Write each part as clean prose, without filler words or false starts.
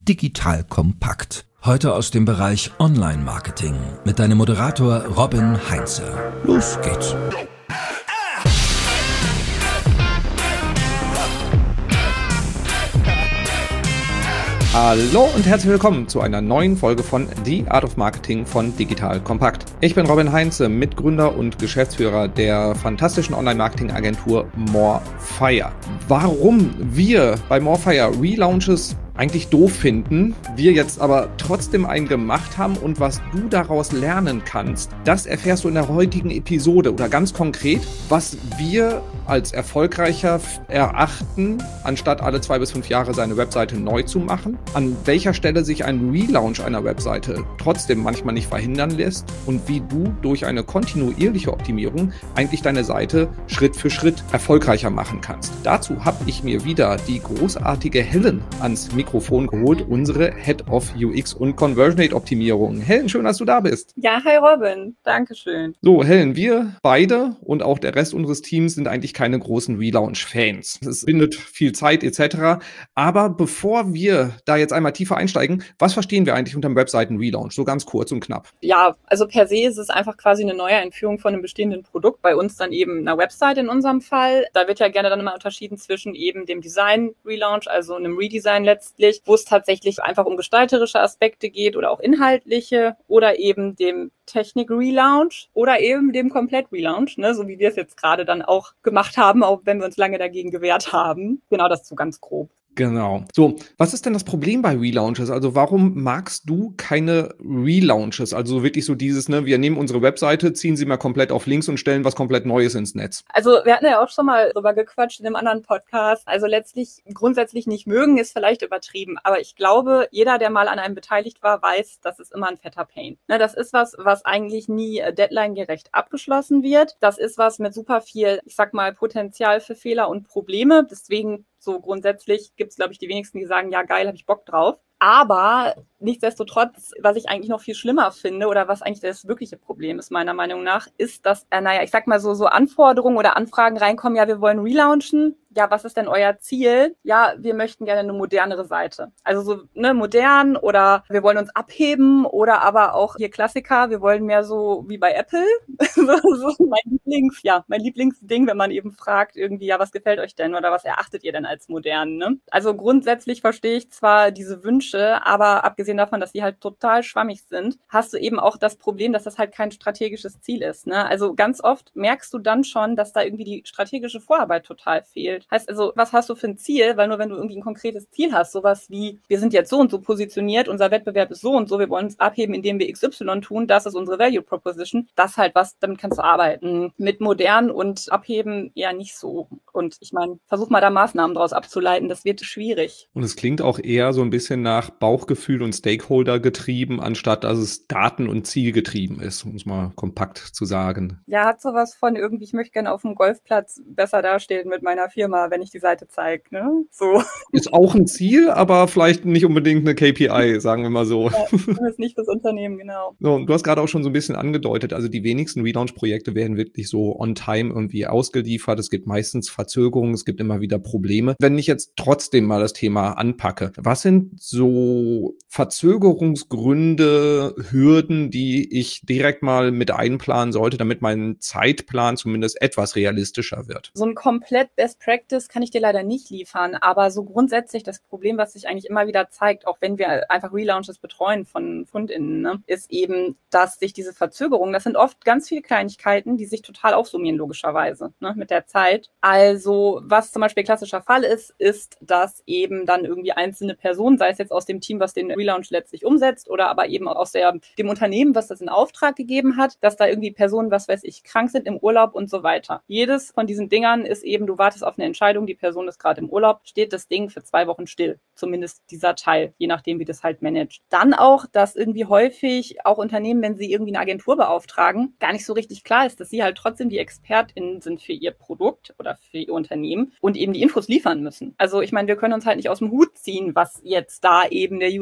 Digital Kompakt. Heute aus dem Bereich Online-Marketing mit deinem Moderator Robin Heinze. Los geht's. Hallo und herzlich willkommen zu einer neuen Folge von The Art of Marketing von Digital Kompakt. Ich bin Robin Heinze, Mitgründer und Geschäftsführer der fantastischen Online-Marketing-Agentur Morefire. Warum wir bei Morefire Relaunches eigentlich doof finden, wir jetzt aber trotzdem einen gemacht haben und was du daraus lernen kannst, das erfährst du in der heutigen Episode oder ganz konkret, was wir als erfolgreicher erachten, anstatt alle 2 bis 5 Jahre seine Webseite neu zu machen, an welcher Stelle sich ein Relaunch einer Webseite trotzdem manchmal nicht verhindern lässt und wie du durch eine kontinuierliche Optimierung eigentlich deine Seite Schritt für Schritt erfolgreicher machen kannst. Dazu habe ich mir wieder die großartige Helen ans Mikrofon geholt, unsere Head of UX und Conversion Rate Optimierung. Helen, schön, dass du da bist. Ja, hi Robin, Dankeschön. So, Helen, wir beide und auch der Rest unseres Teams sind eigentlich keine großen Relaunch-Fans. Es bindet viel Zeit etc. Aber bevor wir da jetzt einmal tiefer einsteigen, was verstehen wir eigentlich unter dem Webseiten-Relaunch? So ganz kurz und knapp. Ja, also per se ist es einfach quasi eine neue Einführung von einem bestehenden Produkt. Bei uns dann eben einer Website in unserem Fall. Da wird ja gerne dann immer unterschieden zwischen eben dem Design-Relaunch, also einem Redesign letztlich, wo es tatsächlich einfach um gestalterische Aspekte geht oder auch inhaltliche oder eben dem Technik-Relaunch oder eben dem Komplett-Relaunch, ne, so wie wir es jetzt gerade dann auch gemacht haben, auch wenn wir uns lange dagegen gewehrt haben. Genau, das so ganz grob. Genau. So, was ist denn das Problem bei Relaunches? Also warum magst du keine Relaunches? Also wirklich so dieses, ne, wir nehmen unsere Webseite, ziehen sie mal komplett auf links und stellen was komplett Neues ins Netz. Also wir hatten ja auch schon mal drüber gequatscht in einem anderen Podcast. Also letztlich grundsätzlich nicht mögen ist vielleicht übertrieben, aber ich glaube, jeder, der mal an einem beteiligt war, weiß, das ist immer ein fetter Pain. Ne, das ist was eigentlich nie deadline-gerecht abgeschlossen wird. Das ist was mit super viel, ich sag mal, Potenzial für Fehler und Probleme. Deswegen so grundsätzlich gibt es, glaube ich, die wenigsten, die sagen, ja geil, habe ich Bock drauf. Aber nichtsdestotrotz, was ich eigentlich noch viel schlimmer finde oder was eigentlich das wirkliche Problem ist, meiner Meinung nach, ist, dass, ich sag mal so Anforderungen oder Anfragen reinkommen, ja, wir wollen relaunchen. Ja, was ist denn euer Ziel? Ja, wir möchten gerne eine modernere Seite. Also so, ne, modern oder wir wollen uns abheben oder aber auch hier Klassiker, wir wollen mehr so wie bei Apple. so mein Lieblingsding, wenn man eben fragt irgendwie, ja, was gefällt euch denn oder was erachtet ihr denn als modern, ne? Also grundsätzlich verstehe ich zwar diese Wünsche, aber abgesehen davon, dass die halt total schwammig sind, hast du eben auch das Problem, dass das halt kein strategisches Ziel ist, ne? Also ganz oft merkst du dann schon, dass da irgendwie die strategische Vorarbeit total fehlt. Heißt also, was hast du für ein Ziel? Weil nur wenn du irgendwie ein konkretes Ziel hast, sowas wie, wir sind jetzt so und so positioniert, unser Wettbewerb ist so und so, wir wollen uns abheben, indem wir XY tun, das ist unsere Value Proposition, das halt was, damit kannst du arbeiten. Mit modern und abheben eher nicht so. Und ich meine, versuch mal da Maßnahmen draus abzuleiten, das wird schwierig. Und es klingt auch eher so ein bisschen nach Bauchgefühl und Stakeholder getrieben, anstatt dass es Daten- und Ziel getrieben ist, um es mal kompakt zu sagen. Ja, hat sowas von irgendwie, ich möchte gerne auf dem Golfplatz besser dastehen mit meiner Firma, wenn ich die Seite zeige, ne? So. Ist auch ein Ziel, aber vielleicht nicht unbedingt eine KPI, sagen wir mal so. Ja, ist nicht fürs Unternehmen, genau. So, du hast gerade auch schon so ein bisschen angedeutet, also die wenigsten Relaunch-Projekte werden wirklich so on time irgendwie ausgeliefert. Es gibt meistens Verzögerungen, es gibt immer wieder Probleme. Wenn ich jetzt trotzdem mal das Thema anpacke, was sind so Verzögerungsgründe, Hürden, die ich direkt mal mit einplanen sollte, damit mein Zeitplan zumindest etwas realistischer wird? So ein komplett Best Practice kann ich dir leider nicht liefern, aber so grundsätzlich das Problem, was sich eigentlich immer wieder zeigt, auch wenn wir einfach Relaunches betreuen von KundInnen, ne, ist eben, dass sich diese Verzögerungen, das sind oft ganz viele Kleinigkeiten, die sich total aufsummieren, logischerweise, ne, mit der Zeit. Also, was zum Beispiel klassischer Fall ist, dass eben dann irgendwie einzelne Personen, sei es jetzt aus dem Team, was den Relaunch letztlich umsetzt, oder aber eben aus dem Unternehmen, was das in Auftrag gegeben hat, dass da irgendwie Personen, was weiß ich, krank sind im Urlaub und so weiter. Jedes von diesen Dingern ist eben, du wartest auf eine Entscheidung, die Person ist gerade im Urlaub, steht das Ding für 2 Wochen still. Zumindest dieser Teil, je nachdem, wie das halt managt. Dann auch, dass irgendwie häufig auch Unternehmen, wenn sie irgendwie eine Agentur beauftragen, gar nicht so richtig klar ist, dass sie halt trotzdem die ExpertInnen sind für ihr Produkt oder für ihr Unternehmen und eben die Infos liefern müssen. Also ich meine, wir können uns halt nicht aus dem Hut ziehen, was jetzt da eben der USP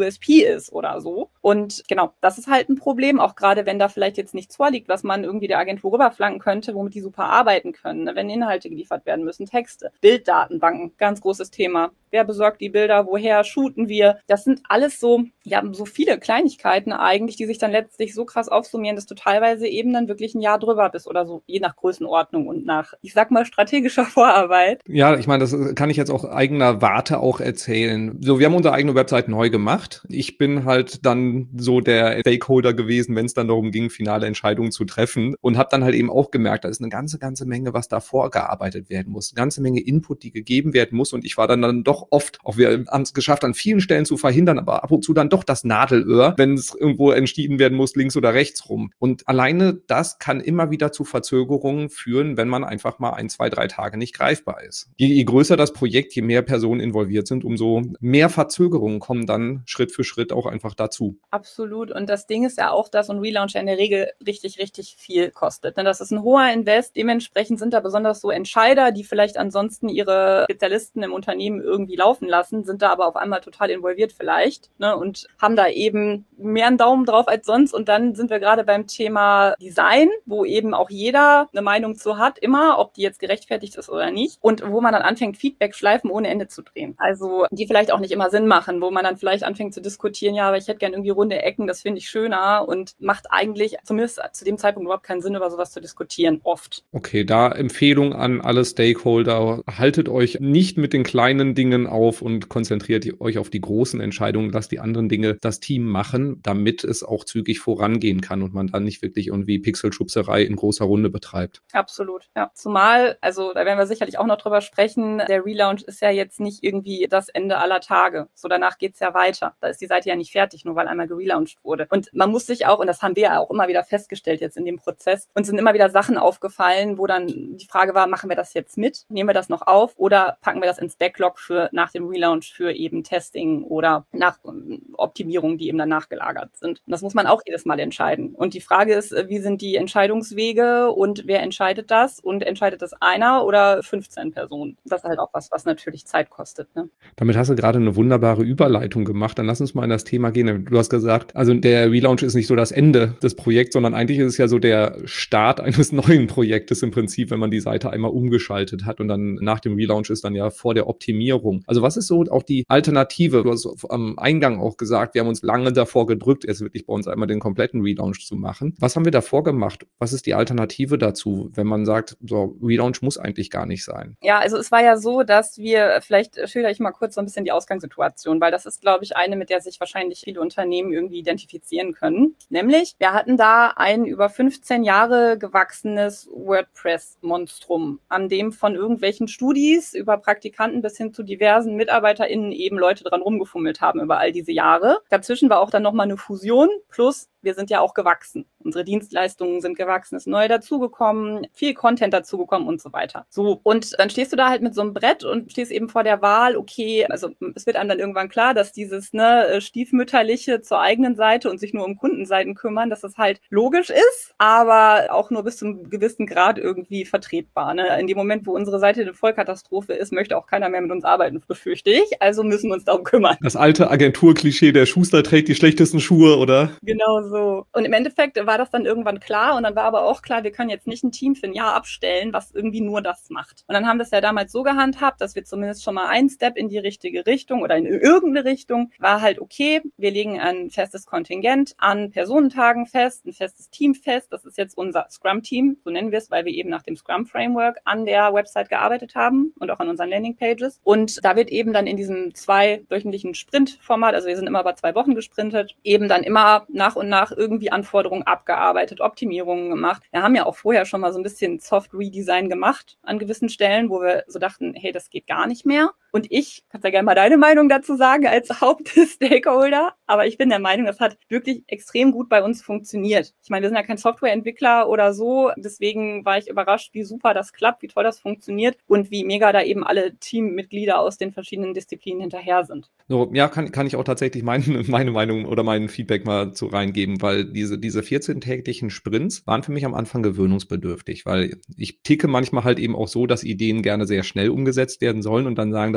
ist oder so. Und genau, das ist halt ein Problem, auch gerade wenn da vielleicht jetzt nichts vorliegt, was man irgendwie der Agentur rüberflanken könnte, womit die super arbeiten können, ne? Wenn Inhalte geliefert werden müssen, Texte, Bilddatenbanken, ganz großes Thema. Wer besorgt die Bilder, woher shooten wir? Das sind alles so, ja, so viele Kleinigkeiten eigentlich, die sich dann letztlich so krass aufsummieren, dass du teilweise eben dann wirklich ein Jahr drüber bist oder so, je nach Größenordnung und nach, ich sag mal, strategischer Vorarbeit. Ja, ich meine, das kann ich jetzt auch eigener Warte auch erzählen. So, wir haben unsere eigene Website neu gemacht. Ich bin halt dann so der Stakeholder gewesen, wenn es dann darum ging, finale Entscheidungen zu treffen und habe dann halt eben auch gemerkt, da ist eine ganze Menge, was da vorgearbeitet werden muss, eine ganze Menge Input, die gegeben werden muss und ich war dann doch oft, auch wir haben es geschafft, an vielen Stellen zu verhindern, aber ab und zu dann doch das Nadelöhr, wenn es irgendwo entschieden werden muss, links oder rechts rum. Und alleine das kann immer wieder zu Verzögerungen führen, wenn man einfach mal 1, 2, 3 Tage nicht greifbar ist. Je größer das Projekt, je mehr Personen involviert sind, umso mehr Verzögerungen kommen dann Schritt für Schritt auch einfach dazu. Absolut. Und das Ding ist ja auch, dass so ein Relaunch ja in der Regel richtig viel kostet. Denn das ist ein hoher Invest. Dementsprechend sind da besonders so Entscheider, die vielleicht ansonsten ihre Spezialisten im Unternehmen irgendwie laufen lassen, sind da aber auf einmal total involviert vielleicht, ne, und haben da eben mehr einen Daumen drauf als sonst. Und dann sind wir gerade beim Thema Design, wo eben auch jeder eine Meinung zu hat, immer, ob die jetzt gerechtfertigt ist oder nicht. Und wo man dann anfängt, Feedback-Schleifen ohne Ende zu drehen. Also die vielleicht auch nicht immer Sinn machen, wo man dann vielleicht anfängt zu diskutieren, ja, aber ich hätte gern irgendwie runde Ecken, das finde ich schöner und macht eigentlich zumindest zu dem Zeitpunkt überhaupt keinen Sinn, über sowas zu diskutieren, oft. Okay, da Empfehlung an alle Stakeholder, haltet euch nicht mit den kleinen Dingen auf und konzentriert euch auf die großen Entscheidungen, lasst die anderen Dinge das Team machen, damit es auch zügig vorangehen kann und man dann nicht wirklich irgendwie Pixelschubserei in großer Runde betreibt. Absolut, ja. Zumal, also da werden wir sicherlich auch noch drüber sprechen, der Relaunch ist ja jetzt nicht irgendwie das Ende aller Tage. So, danach geht's ja weiter. Da ist die Seite ja nicht fertig, nur weil einmal gelauncht wurde. Und man muss sich auch, und das haben wir ja auch immer wieder festgestellt jetzt in dem Prozess, uns sind immer wieder Sachen aufgefallen, wo dann die Frage war, machen wir das jetzt mit? Nehmen wir das noch auf? Oder packen wir das ins Backlog für nach dem Relaunch für eben Testing oder nach Optimierungen, die eben danach gelagert sind? Und das muss man auch jedes Mal entscheiden. Und die Frage ist, wie sind die Entscheidungswege und wer entscheidet das? Und entscheidet das einer oder 15 Personen? Das ist halt auch was natürlich Zeit kostet, ne? Damit hast du gerade eine wunderbare Überleitung gemacht. Dann lass uns mal in das Thema gehen. Du hast gesagt, also der Relaunch ist nicht so das Ende des Projekts, sondern eigentlich ist es ja so der Start eines neuen Projektes im Prinzip, wenn man die Seite einmal umgeschaltet hat und dann nach dem Relaunch ist dann ja vor der Optimierung. Also was ist so auch die Alternative? Du hast am Eingang auch gesagt, wir haben uns lange davor gedrückt, jetzt wirklich bei uns einmal den kompletten Relaunch zu machen. Was haben wir davor gemacht? Was ist die Alternative dazu, wenn man sagt, so Relaunch muss eigentlich gar nicht sein? Ja, also es war ja so, dass wir, vielleicht schildere ich mal kurz so ein bisschen die Ausgangssituation, weil das ist, glaube ich, eine, mit der sich wahrscheinlich viele Unternehmen irgendwie identifizieren können. Nämlich, wir hatten da ein über 15 Jahre gewachsenes WordPress-Monstrum, an dem von irgendwelchen Studis über Praktikanten bis hin zu diversen MitarbeiterInnen eben Leute dran rumgefummelt haben über all diese Jahre. Dazwischen war auch dann nochmal eine Fusion, plus wir sind ja auch gewachsen. Unsere Dienstleistungen sind gewachsen, ist neu dazugekommen, viel Content dazugekommen und so weiter. So, und dann stehst du da halt mit so einem Brett und stehst eben vor der Wahl, okay, also es wird einem dann irgendwann klar, dass dieses stiefmütterliche zur eigenen Seite und sich nur um Kundenseiten kümmern, dass das halt logisch ist, aber auch nur bis zu einem gewissen Grad irgendwie vertretbar. Ne? In dem Moment, wo unsere Seite eine Vollkatastrophe ist, möchte auch keiner mehr mit uns arbeiten, befürchte ich. Also müssen wir uns darum kümmern. Das alte Agenturklischee, der Schuster trägt die schlechtesten Schuhe, oder? Genau so. Und im Endeffekt war das dann irgendwann klar und dann war aber auch klar, wir können jetzt nicht ein Team für ein Jahr abstellen, was irgendwie nur das macht. Und dann haben wir es ja damals so gehandhabt, dass wir zumindest schon mal einen Step in die richtige Richtung oder in irgendeine Richtung war halt okay, wir legen ein festes Kontingent an Personentagen fest, ein festes Team fest. Das ist jetzt unser Scrum-Team, so nennen wir es, weil wir eben nach dem Scrum-Framework an der Website gearbeitet haben und auch an unseren Landingpages. Und da wird eben dann in diesem 2-wöchentlichen Sprint-Format, also wir sind immer bei 2 Wochen gesprintet, eben dann immer nach und nach irgendwie Anforderungen abgearbeitet, Optimierungen gemacht. Wir haben ja auch vorher schon mal so ein bisschen Soft-Redesign gemacht an gewissen Stellen, wo wir so dachten, hey, das geht gar nicht mehr. Und ich, kannst ja gerne mal deine Meinung dazu sagen als Hauptstakeholder, aber ich bin der Meinung, das hat wirklich extrem gut bei uns funktioniert. Ich meine, wir sind ja kein Softwareentwickler oder so, deswegen war ich überrascht, wie super das klappt, wie toll das funktioniert und wie mega da eben alle Teammitglieder aus den verschiedenen Disziplinen hinterher sind. So, ja, kann ich auch tatsächlich meine Meinung oder mein Feedback mal zu reingeben, weil diese 14-tägigen Sprints waren für mich am Anfang gewöhnungsbedürftig, weil ich ticke manchmal halt eben auch so, dass Ideen gerne sehr schnell umgesetzt werden sollen und dann sagen, das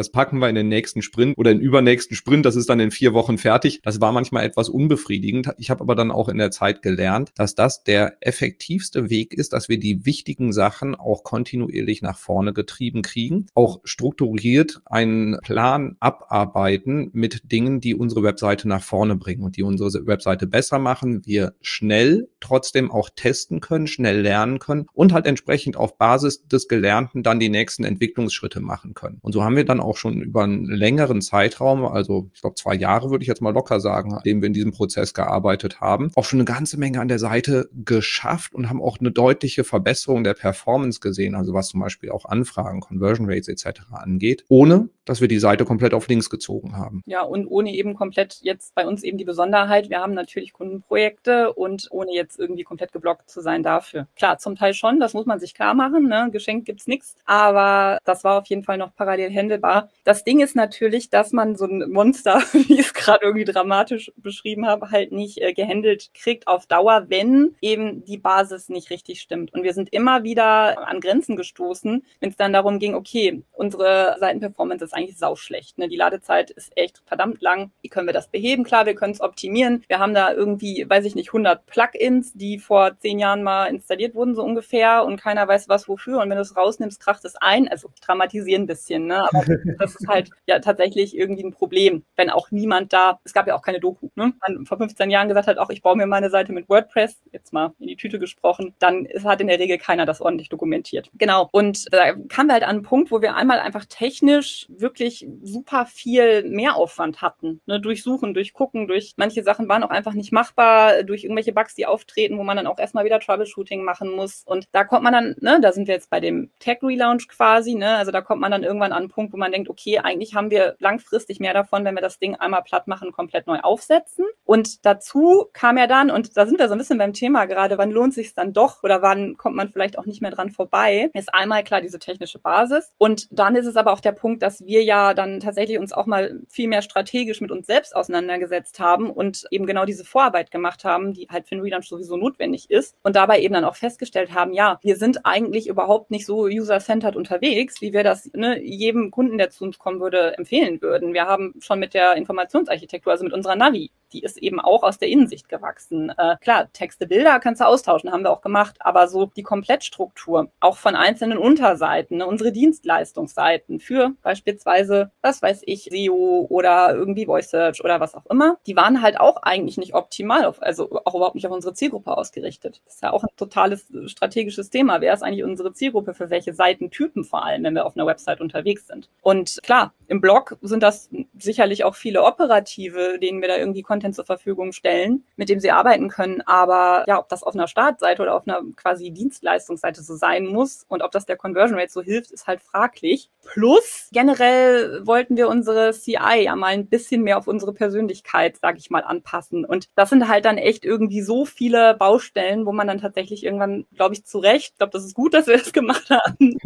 das packen wir in den nächsten Sprint oder in den übernächsten Sprint, das ist dann in 4 Wochen fertig. Das war manchmal etwas unbefriedigend. Ich habe aber dann auch in der Zeit gelernt, dass das der effektivste Weg ist, dass wir die wichtigen Sachen auch kontinuierlich nach vorne getrieben kriegen, auch strukturiert einen Plan abarbeiten mit Dingen, die unsere Webseite nach vorne bringen und die unsere Webseite besser machen, wir schnell trotzdem auch testen können, schnell lernen können und halt entsprechend auf Basis des Gelernten dann die nächsten Entwicklungsschritte machen können. Und so haben wir dann auch schon über einen längeren Zeitraum, also ich glaube 2 Jahre würde ich jetzt mal locker sagen, an dem wir in diesem Prozess gearbeitet haben, auch schon eine ganze Menge an der Seite geschafft und haben auch eine deutliche Verbesserung der Performance gesehen, also was zum Beispiel auch Anfragen, Conversion Rates etc. angeht, ohne dass wir die Seite komplett auf links gezogen haben. Ja, und ohne eben komplett jetzt bei uns eben die Besonderheit, wir haben natürlich Kundenprojekte und ohne jetzt irgendwie komplett geblockt zu sein dafür. Klar, zum Teil schon, das muss man sich klar machen, ne? Geschenkt gibt's nichts, aber das war auf jeden Fall noch parallel handelbar. Das Ding ist natürlich, dass man so ein Monster, wie ich es gerade irgendwie dramatisch beschrieben habe, halt nicht gehandelt kriegt auf Dauer, wenn eben die Basis nicht richtig stimmt. Und wir sind immer wieder an Grenzen gestoßen, wenn es dann darum ging, okay, unsere Seitenperformance ist eigentlich sauschlecht. Ne? Die Ladezeit ist echt verdammt lang. Wie können wir das beheben? Klar, wir können es optimieren. Wir haben da irgendwie, weiß ich nicht, 100 Plugins, die vor 10 Jahren mal installiert wurden, so ungefähr. Und keiner weiß was wofür. Und wenn du es rausnimmst, kracht es ein. Also dramatisieren ein bisschen. Ne? Aber das ist halt ja tatsächlich irgendwie ein Problem. Wenn auch niemand da, es gab ja auch keine Doku, ne? Man vor 15 Jahren gesagt hat, auch ich baue mir meine Seite mit WordPress, jetzt mal in die Tüte gesprochen, dann hat in der Regel keiner das ordentlich dokumentiert. Genau. Und da kamen wir halt an einen Punkt, wo wir einmal einfach technisch wirklich super viel Mehraufwand hatten. Ne? Durch Suchen, durch Gucken, durch manche Sachen waren auch einfach nicht machbar, durch irgendwelche Bugs, die auftreten, wo man dann auch erstmal wieder Troubleshooting machen muss. Und da kommt man dann, ne, da sind wir jetzt bei dem Tech-Relaunch quasi, ne? Also da kommt man dann irgendwann an einen Punkt, wo man denkt, okay, eigentlich haben wir langfristig mehr davon, wenn wir das Ding einmal platt machen, komplett neu aufsetzen. Und dazu kam ja dann, und da sind wir so ein bisschen beim Thema gerade, wann lohnt sich es dann doch oder wann kommt man vielleicht auch nicht mehr dran vorbei, ist einmal klar diese technische Basis. Und dann ist es aber auch der Punkt, dass wir ja dann tatsächlich uns auch mal viel mehr strategisch mit uns selbst auseinandergesetzt haben und eben genau diese Vorarbeit gemacht haben, die halt für einen Relaunch sowieso notwendig ist. Und dabei eben dann auch festgestellt haben, ja, wir sind eigentlich überhaupt nicht so user-centered unterwegs, wie wir das jedem Kunden, der zu uns kommen würde, empfehlen würden. Wir haben schon mit der Informationsarchitektur, also mit unserer Navi, die ist eben auch aus der Innensicht gewachsen. Klar, Texte, Bilder kannst du austauschen, haben wir auch gemacht, aber so die Komplettstruktur, auch von einzelnen Unterseiten, unsere Dienstleistungsseiten für beispielsweise, was weiß ich, SEO oder irgendwie Voice Search oder was auch immer, die waren halt auch eigentlich nicht optimal, also auch überhaupt nicht auf unsere Zielgruppe ausgerichtet. Das ist ja auch ein totales strategisches Thema. Wer ist eigentlich unsere Zielgruppe, für welche Seitentypen vor allem, wenn wir auf einer Website unterwegs sind? Und klar, im Blog sind das sicherlich auch viele Operative, denen wir da irgendwie Content zur Verfügung stellen, mit dem sie arbeiten können. Aber ja, ob das auf einer Startseite oder auf einer quasi Dienstleistungsseite so sein muss und ob das der Conversion Rate so hilft, ist halt fraglich. Plus, generell wollten wir unsere CI ja mal ein bisschen mehr auf unsere Persönlichkeit, sage ich mal, anpassen. Und das sind halt dann echt irgendwie so viele Baustellen, wo man dann tatsächlich irgendwann, glaube ich, zu Recht, ich glaube, das ist gut, dass wir das gemacht haben.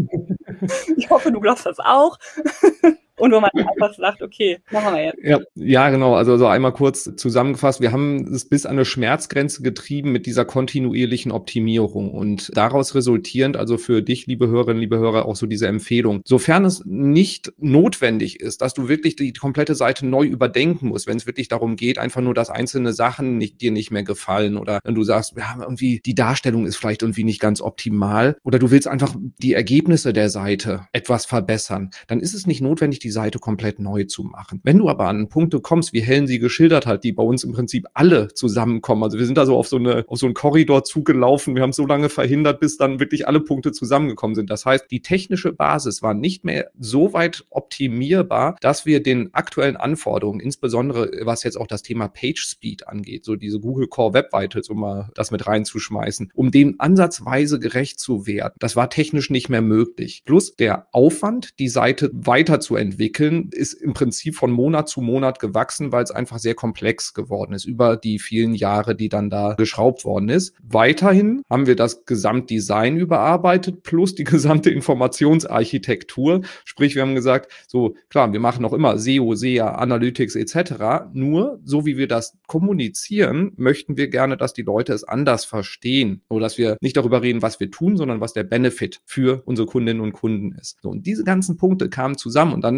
Ich hoffe, du glaubst das auch. Und wo man einfach sagt, okay, machen wir jetzt. Ja, genau. Also so einmal kurz zusammengefasst. Wir haben es bis an eine Schmerzgrenze getrieben mit dieser kontinuierlichen Optimierung und daraus resultierend, also für dich, liebe Hörerinnen, liebe Hörer, auch so diese Empfehlung. Sofern es nicht notwendig ist, dass du wirklich die komplette Seite neu überdenken musst, wenn es wirklich darum geht, einfach nur, dass einzelne Sachen dir nicht mehr gefallen oder wenn du sagst, ja, irgendwie die Darstellung ist vielleicht irgendwie nicht ganz optimal oder du willst einfach die Ergebnisse der Seite etwas verbessern, dann ist es nicht notwendig, die Seite komplett neu zu machen. Wenn du aber an Punkte kommst, wie Helen sie geschildert hat, die bei uns im Prinzip alle zusammenkommen, also wir sind da so auf so einen Korridor zugelaufen, wir haben so lange verhindert, bis dann wirklich alle Punkte zusammengekommen sind. Das heißt, die technische Basis war nicht mehr so weit optimierbar, dass wir den aktuellen Anforderungen, insbesondere was jetzt auch das Thema Page Speed angeht, so diese Google Core Web Vitals, um mal das mit reinzuschmeißen, um dem ansatzweise gerecht zu werden. Das war technisch nicht mehr möglich. Plus der Aufwand, die Seite weiterzuentwickeln, ist im Prinzip von Monat zu Monat gewachsen, weil es einfach sehr komplex geworden ist über die vielen Jahre, die dann da geschraubt worden ist. Weiterhin haben wir das Gesamtdesign überarbeitet plus die gesamte Informationsarchitektur. Sprich, wir haben gesagt, so klar, wir machen noch immer SEO, SEA, Analytics etc. Nur, so wie wir das kommunizieren, möchten wir gerne, dass die Leute es anders verstehen. Oder dass wir nicht darüber reden, was wir tun, sondern was der Benefit für unsere Kundinnen und Kunden ist. So, und diese ganzen Punkte kamen zusammen und dann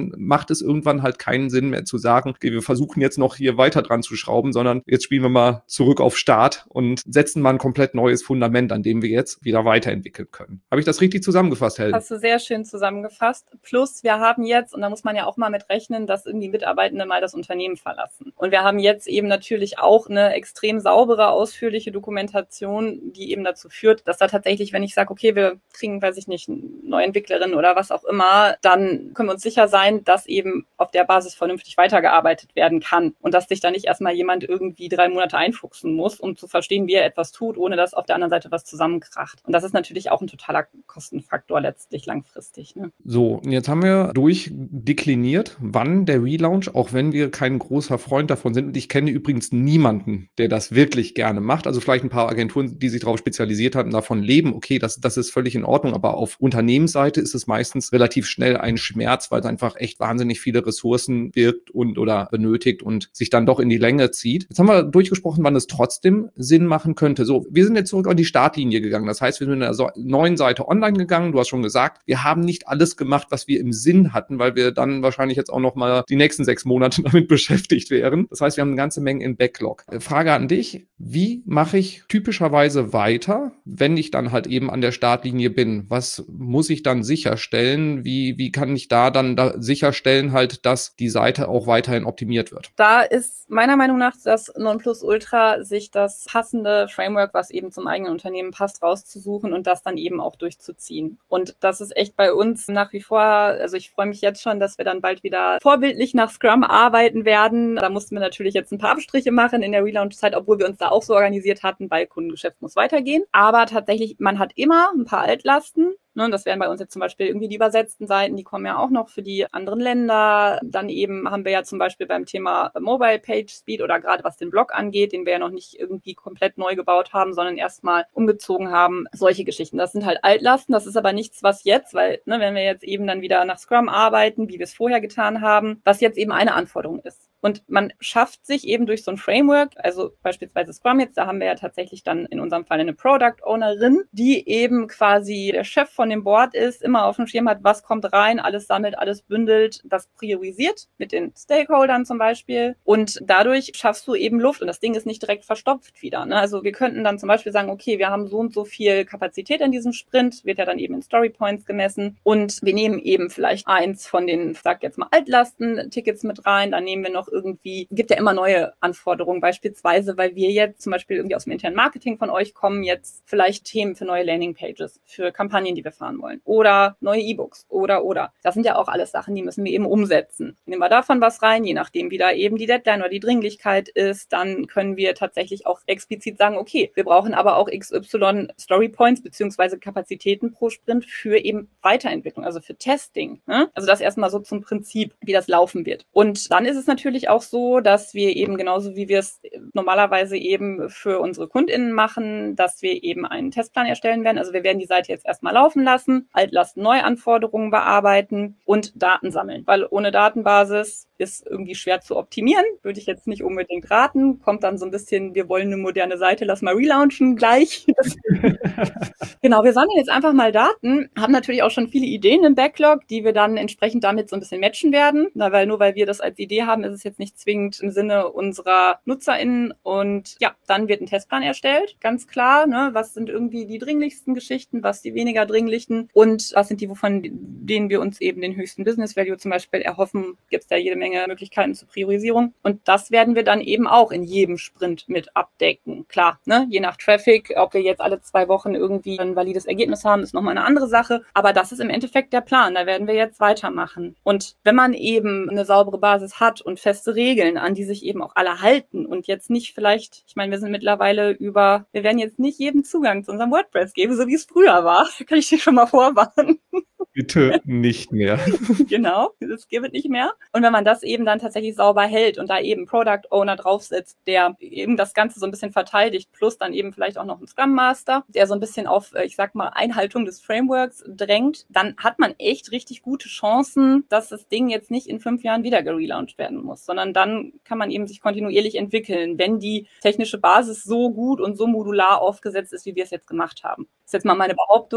dann macht es irgendwann halt keinen Sinn mehr zu sagen, okay, wir versuchen jetzt noch hier weiter dran zu schrauben, sondern jetzt spielen wir mal zurück auf Start und setzen mal ein komplett neues Fundament, an dem wir jetzt wieder weiterentwickeln können. Habe ich das richtig zusammengefasst, Helen? Hast du sehr schön zusammengefasst. Plus, wir haben jetzt, und da muss man ja auch mal mit rechnen, dass irgendwie Mitarbeitende mal das Unternehmen verlassen. Und wir haben jetzt eben natürlich auch eine extrem saubere, ausführliche Dokumentation, die eben dazu führt, dass da tatsächlich, wenn ich sage, okay, wir kriegen, weiß ich nicht, neue Entwicklerin oder was auch immer, dann können wir uns sicher sein, dass eben auf der Basis vernünftig weitergearbeitet werden kann und dass sich da nicht erstmal jemand irgendwie 3 Monate einfuchsen muss, um zu verstehen, wie er etwas tut, ohne dass auf der anderen Seite was zusammenkracht. Und das ist natürlich auch ein totaler Kostenfaktor letztlich langfristig. Ne? So, und jetzt haben wir durchdekliniert, wann der Relaunch, auch wenn wir kein großer Freund davon sind. Und ich kenne übrigens niemanden, der das wirklich gerne macht. Also vielleicht ein paar Agenturen, die sich darauf spezialisiert haben, davon leben. Okay, das ist völlig in Ordnung. Aber auf Unternehmensseite ist es meistens relativ schnell ein Schmerz, weil es einfach echt wahnsinnig viele Ressourcen birgt oder benötigt und sich dann doch in die Länge zieht. Jetzt haben wir durchgesprochen, wann es trotzdem Sinn machen könnte. So, wir sind jetzt zurück an die Startlinie gegangen. Das heißt, wir sind in der neuen Seite online gegangen. Du hast schon gesagt, wir haben nicht alles gemacht, was wir im Sinn hatten, weil wir dann wahrscheinlich jetzt auch noch mal die nächsten 6 Monate damit beschäftigt wären. Das heißt, wir haben eine ganze Menge im Backlog. Frage an dich, wie mache ich typischerweise weiter, wenn ich dann halt eben an der Startlinie bin? Was muss ich dann sicherstellen? Wie kann ich da sicherstellen halt, dass die Seite auch weiterhin optimiert wird? Da ist meiner Meinung nach das Nonplusultra, sich das passende Framework, was eben zum eigenen Unternehmen passt, rauszusuchen und das dann eben auch durchzuziehen. Und das ist echt bei uns nach wie vor, also ich freue mich jetzt schon, dass wir dann bald wieder vorbildlich nach Scrum arbeiten werden. Da mussten wir natürlich jetzt ein paar Abstriche machen in der Relaunch-Zeit, obwohl wir uns da auch so organisiert hatten, weil Kundengeschäft muss weitergehen. Aber tatsächlich, man hat immer ein paar Altlasten. Ne, das wären bei uns jetzt zum Beispiel irgendwie die übersetzten Seiten, die kommen ja auch noch für die anderen Länder. Dann eben haben wir ja zum Beispiel beim Thema Mobile Page Speed oder gerade was den Blog angeht, den wir ja noch nicht irgendwie komplett neu gebaut haben, sondern erstmal umgezogen haben. Solche Geschichten. Das sind halt Altlasten. Das ist aber nichts, was jetzt, weil wenn wir jetzt eben dann wieder nach Scrum arbeiten, wie wir es vorher getan haben, was jetzt eben eine Anforderung ist. Und man schafft sich eben durch so ein Framework, also beispielsweise Scrum jetzt, da haben wir ja tatsächlich dann in unserem Fall eine Product Ownerin, die eben quasi der Chef von dem Board ist, immer auf dem Schirm hat, was kommt rein, alles sammelt, alles bündelt, das priorisiert mit den Stakeholdern zum Beispiel. Und dadurch schaffst du eben Luft und das Ding ist nicht direkt verstopft wieder. Ne? Also wir könnten dann zum Beispiel sagen, okay, wir haben so und so viel Kapazität in diesem Sprint, wird ja dann eben in Story Points gemessen und wir nehmen eben vielleicht eins von den, sag jetzt mal, Altlasten-Tickets mit rein, dann nehmen wir noch irgendwie, gibt ja immer neue Anforderungen, beispielsweise, weil wir jetzt zum Beispiel irgendwie aus dem internen Marketing von euch kommen, jetzt vielleicht Themen für neue Landingpages, für Kampagnen, die wir fahren wollen oder neue E-Books oder. Das sind ja auch alles Sachen, die müssen wir eben umsetzen. Nehmen wir davon was rein, je nachdem, wie da eben die Deadline oder die Dringlichkeit ist, dann können wir tatsächlich auch explizit sagen, okay, wir brauchen aber auch XY Story Points beziehungsweise Kapazitäten pro Sprint für eben Weiterentwicklung, also für Testing. Ne? Also das erstmal so zum Prinzip, wie das laufen wird. Und dann ist es natürlich auch so, dass wir eben genauso wie wir es normalerweise eben für unsere KundInnen machen, dass wir eben einen Testplan erstellen werden. Also wir werden die Seite jetzt erstmal laufen lassen, Altlasten-Neuanforderungen bearbeiten und Daten sammeln. Weil ohne Datenbasis ist irgendwie schwer zu optimieren, würde ich jetzt nicht unbedingt raten. Kommt dann so ein bisschen, wir wollen eine moderne Seite, lass mal relaunchen gleich. Genau, wir sammeln jetzt einfach mal Daten, haben natürlich auch schon viele Ideen im Backlog, die wir dann entsprechend damit so ein bisschen matchen werden. Nur weil wir das als Idee haben, ist es jetzt nicht zwingend im Sinne unserer NutzerInnen. Und ja, dann wird ein Testplan erstellt, ganz klar. Ne? Was sind irgendwie die dringlichsten Geschichten, was die weniger dringlichen und was sind die, von denen wir uns eben den höchsten Business Value zum Beispiel erhoffen. Gibt es da jede Menge Möglichkeiten zur Priorisierung. Und das werden wir dann eben auch in jedem Sprint mit abdecken. Klar, ne? Je nach Traffic, ob wir jetzt alle 2 Wochen irgendwie ein valides Ergebnis haben, ist nochmal eine andere Sache. Aber das ist im Endeffekt der Plan. Da werden wir jetzt weitermachen. Und wenn man eben eine saubere Basis hat und feste Regeln, an die sich eben auch alle halten und jetzt nicht vielleicht, ich meine, wir sind mittlerweile wir werden jetzt nicht jedem Zugang zu unserem WordPress geben, so wie es früher war. Kann ich dir schon mal vorwarnen. Bitte nicht mehr. Genau, das gibt es nicht mehr. Und wenn man das eben dann tatsächlich sauber hält und da eben Product Owner draufsetzt, der eben das Ganze so ein bisschen verteidigt, plus dann eben vielleicht auch noch ein Scrum Master, der so ein bisschen auf, ich sag mal, Einhaltung des Frameworks drängt, dann hat man echt richtig gute Chancen, dass das Ding jetzt nicht in 5 Jahren wieder gelauncht werden muss, sondern dann kann man eben sich kontinuierlich entwickeln, wenn die technische Basis so gut und so modular aufgesetzt ist, wie wir es jetzt gemacht haben. Das ist jetzt mal meine Behauptung.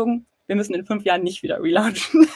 wir müssen in 5 Jahren nicht wieder relaunchen.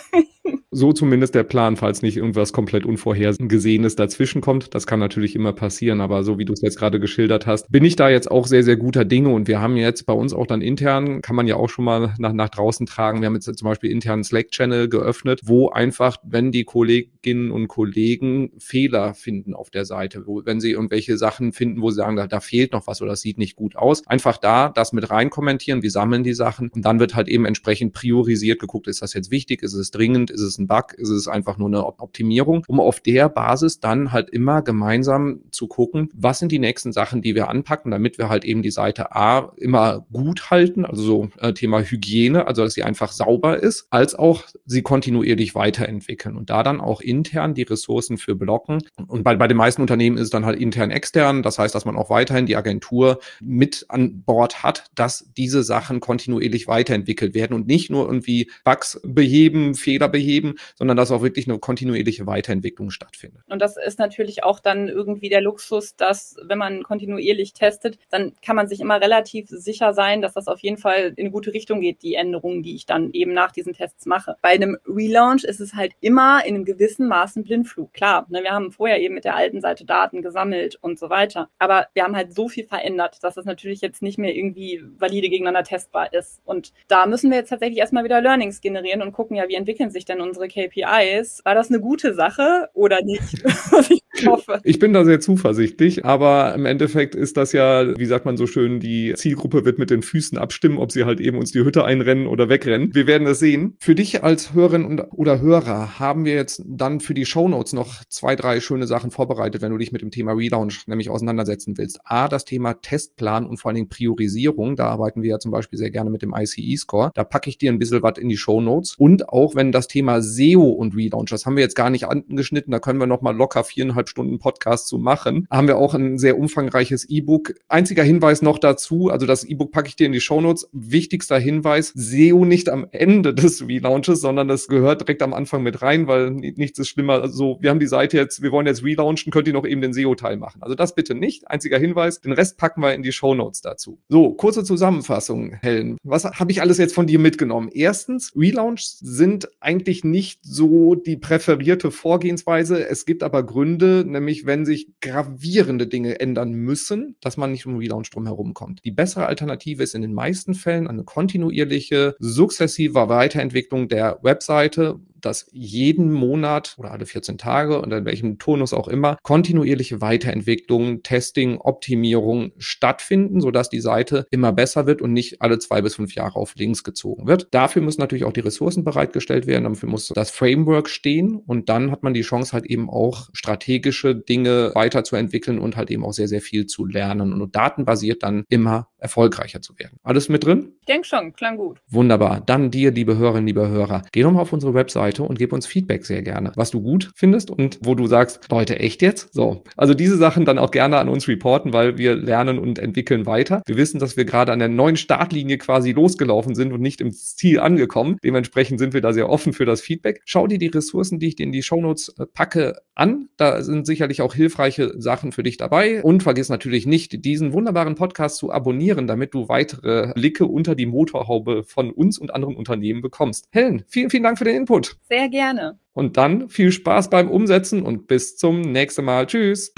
So zumindest der Plan, falls nicht irgendwas komplett Unvorhergesehenes dazwischen kommt. Das kann natürlich immer passieren, aber so wie du es jetzt gerade geschildert hast, bin ich da jetzt auch sehr, sehr guter Dinge. Und wir haben jetzt bei uns auch dann intern, kann man ja auch schon mal nach draußen tragen, wir haben jetzt zum Beispiel internen Slack-Channel geöffnet, wo einfach, wenn die Kolleginnen und Kollegen Fehler finden auf der Seite, wenn sie irgendwelche Sachen finden, wo sie sagen, da fehlt noch was oder das sieht nicht gut aus, einfach da das mit rein kommentieren, wir sammeln die Sachen und dann wird halt eben entsprechend priorisiert geguckt, ist das jetzt wichtig, ist es dringend, ist es ein Bug, ist es einfach nur eine Optimierung, um auf der Basis dann halt immer gemeinsam zu gucken, was sind die nächsten Sachen, die wir anpacken, damit wir halt eben die Seite A immer gut halten, also so Thema Hygiene, also dass sie einfach sauber ist, als auch sie kontinuierlich weiterentwickeln und da dann auch intern die Ressourcen für blocken. Und bei den meisten Unternehmen ist es dann halt intern extern, das heißt, dass man auch weiterhin die Agentur mit an Bord hat, dass diese Sachen kontinuierlich weiterentwickelt werden und nicht nur irgendwie Bugs beheben, Fehler beheben, sondern dass auch wirklich eine kontinuierliche Weiterentwicklung stattfindet. Und das ist natürlich auch dann irgendwie der Luxus, dass wenn man kontinuierlich testet, dann kann man sich immer relativ sicher sein, dass das auf jeden Fall in eine gute Richtung geht, die Änderungen, die ich dann eben nach diesen Tests mache. Bei einem Relaunch ist es halt immer in einem gewissen Maß ein Blindflug. Klar, ne, wir haben vorher eben mit der alten Seite Daten gesammelt und so weiter. Aber wir haben halt so viel verändert, dass das natürlich jetzt nicht mehr irgendwie valide gegeneinander testbar ist. Und da müssen wir jetzt tatsächlich erstmal wieder Learnings generieren und gucken, ja, wie entwickeln sich denn unsere KPIs? War das eine gute Sache oder nicht? Ich hoffe. Ich bin da sehr zuversichtlich, aber im Endeffekt ist das ja, wie sagt man so schön, die Zielgruppe wird mit den Füßen abstimmen, ob sie halt eben uns die Hütte einrennen oder wegrennen. Wir werden es sehen. Für dich als Hörerin oder Hörer haben wir jetzt dann für die Shownotes noch 2, 3 schöne Sachen vorbereitet, wenn du dich mit dem Thema Relaunch nämlich auseinandersetzen willst. A, das Thema Testplan und vor allen Dingen Priorisierung. Da arbeiten wir ja zum Beispiel sehr gerne mit dem ICE-Score. Da packe ich dir ein bisschen was in die Shownotes. Und auch wenn das Thema SEO und Relaunch, das haben wir jetzt gar nicht angeschnitten, da können wir noch mal locker 4,5 Stunden Podcast zu machen. Haben wir auch ein sehr umfangreiches E-Book. Einziger Hinweis noch dazu, also das E-Book packe ich dir in die Shownotes. Wichtigster Hinweis, SEO nicht am Ende des Relaunches, sondern das gehört direkt am Anfang mit rein, weil nichts ist schlimmer. Also wir haben die Seite jetzt, wir wollen jetzt relaunchen, könnt ihr noch eben den SEO-Teil machen. Also das bitte nicht. Einziger Hinweis, den Rest packen wir in die Shownotes dazu. So, kurze Zusammenfassung, Helen. Was habe ich alles jetzt von dir mitgenommen? Erstens, Relaunches sind eigentlich nicht so die präferierte Vorgehensweise. Es gibt aber Gründe, nämlich wenn sich gravierende Dinge ändern müssen, dass man nicht um Relaunch drum herum kommt. Die bessere Alternative ist in den meisten Fällen eine kontinuierliche, sukzessive Weiterentwicklung der Webseite, dass jeden Monat oder alle 14 Tage und in welchem Turnus auch immer kontinuierliche Weiterentwicklung, Testing, Optimierung stattfinden, sodass die Seite immer besser wird und nicht alle 2 bis 5 Jahre auf links gezogen wird. Dafür müssen natürlich auch die Ressourcen bereitgestellt werden, dafür muss das Framework stehen und dann hat man die Chance halt eben auch strategische Dinge weiterzuentwickeln und halt eben auch sehr, sehr viel zu lernen und datenbasiert dann immer erfolgreicher zu werden. Alles mit drin? Ich denke schon, klang gut. Wunderbar. Dann dir, liebe Hörerinnen, liebe Hörer, geh doch mal auf unsere Webseite und gib uns Feedback sehr gerne, was du gut findest und wo du sagst, Leute, echt jetzt? So, also diese Sachen dann auch gerne an uns reporten, weil wir lernen und entwickeln weiter. Wir wissen, dass wir gerade an der neuen Startlinie quasi losgelaufen sind und nicht im Ziel angekommen. Dementsprechend sind wir da sehr offen für das Feedback. Schau dir die Ressourcen, die ich dir in die Shownotes packe, an. Da sind sicherlich auch hilfreiche Sachen für dich dabei. Und vergiss natürlich nicht, diesen wunderbaren Podcast zu abonnieren, damit du weitere Blicke unter die Motorhaube von uns und anderen Unternehmen bekommst. Helen, vielen, vielen Dank für den Input. Sehr gerne. Und dann viel Spaß beim Umsetzen und bis zum nächsten Mal. Tschüss.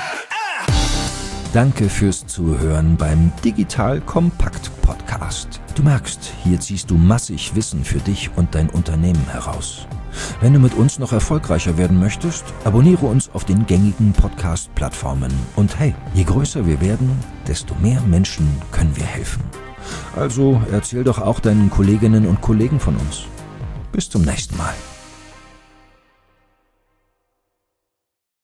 Danke fürs Zuhören beim Digital Kompakt Podcast. Du merkst, hier ziehst du massig Wissen für dich und dein Unternehmen heraus. Wenn du mit uns noch erfolgreicher werden möchtest, abonniere uns auf den gängigen Podcast-Plattformen. Und hey, je größer wir werden, desto mehr Menschen können wir helfen. Also erzähl doch auch deinen Kolleginnen und Kollegen von uns. Bis zum nächsten Mal.